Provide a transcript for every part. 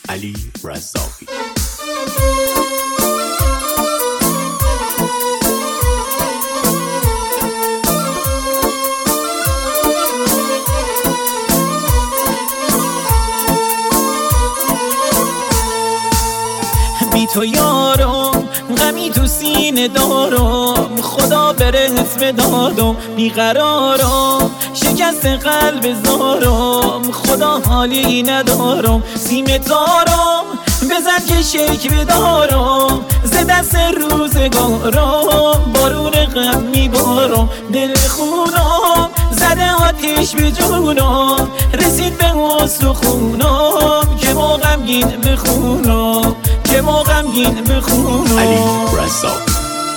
علی رزاقی. بی تو یارم غمی تو سینه دارم، خدا بره اسم دادم بیقرارم، شکست قلب زارم خدا حالی ندارم، سیم تارم بزن که شک بدارم، ز دست روزگارم بارون غم میبارم، دل خونم زده آتیش به جونم، رسید به استخونم که ما غمگین بخونم، که ما غمگین بخونم. علی رزاقی.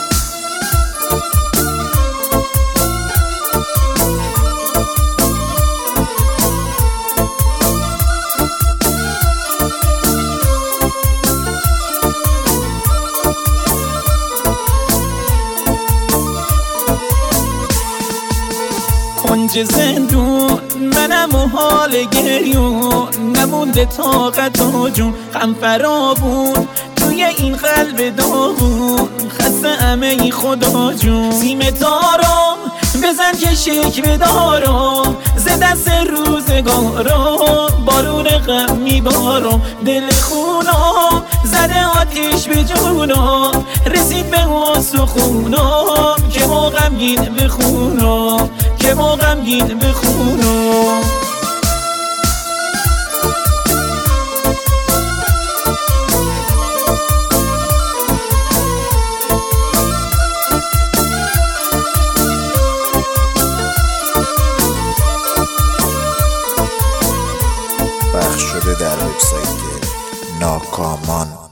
کنج زندون منم و حال گریون، نمونده طاقت و جون، غم فرابون توی این قلب داغون، خسته همه خدا جون، سیم تارم بزن که شک بدارم، ز دست روزگارم بارون غم میبارم، دل خونم زده آتیش به جونم، رسید به استخونم که ما غمگین بخونم، که ما غمگین بخونم. پخش شده در وبسایت ناکامان.